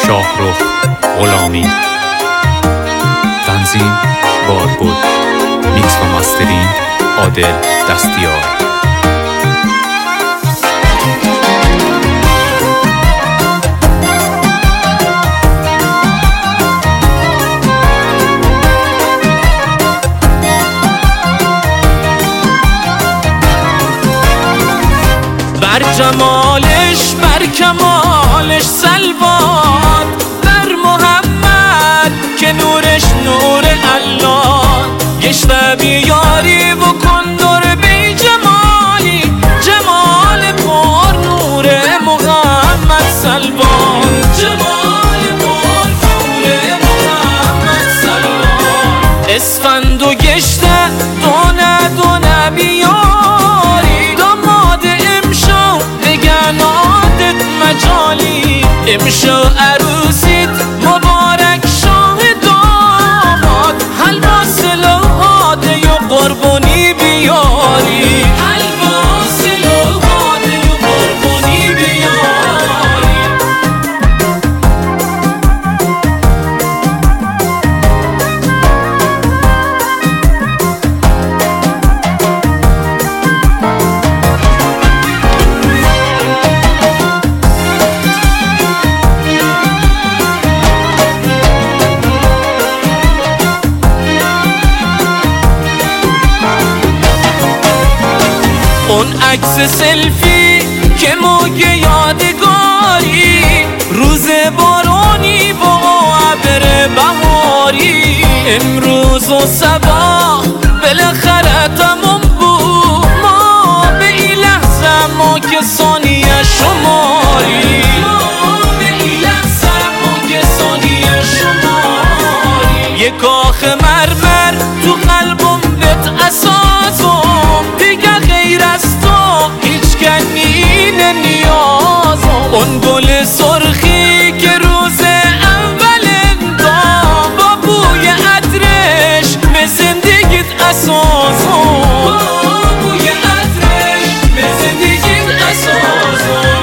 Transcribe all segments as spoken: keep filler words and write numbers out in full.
شاهرخ غلامی. تنظیم باربود. میکس و ماسترینگ عادل دستیار. بر جمالش بر کمالش سلوان، بر محمد که نورش نور الله. گشته بیاری و کندر بی جمالی، جمال پر نور محمد سلوان، جمال پر نور محمد سلوان. اسفند و گشته دونه دونه بیاری، داماد امشو بگنادت مجالی. امشو عروسیت مبارک شاه داماد، حلوا سلوهاده و قربونی بیاری، حلوا سلوهاده و قربونی بیاری. اون عکس سلفی که موگه یادگاری، روز بارانی و ابر بهاری. امروز و صبح بالاخره تموم بود، ما به این لحظه ما که ثانیه شماری، ما به این لحظه ما که ثانیه شماری. یک کاخ مرمر تو قلبم بهت اساسم، دیگه غیر از تو هیچ کنین نیازم. اون گل سرخی که روز اول انتام، با بوی عطرش به زندگیت اساسم، با بوی عطرش به زندگیت اساسم.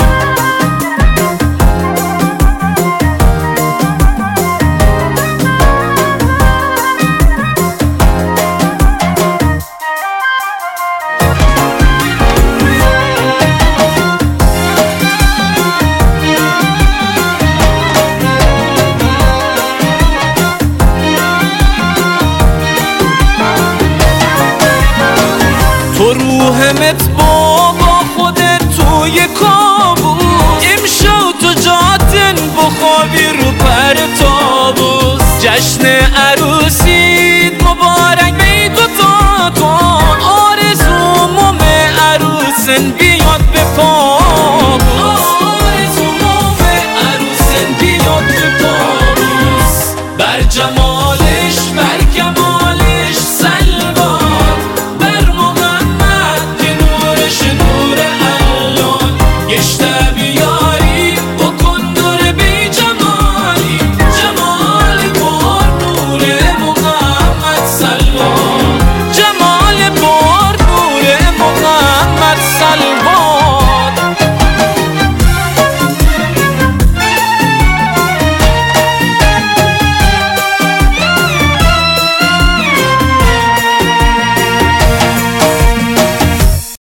تو روحمت بابا خودت توی کام،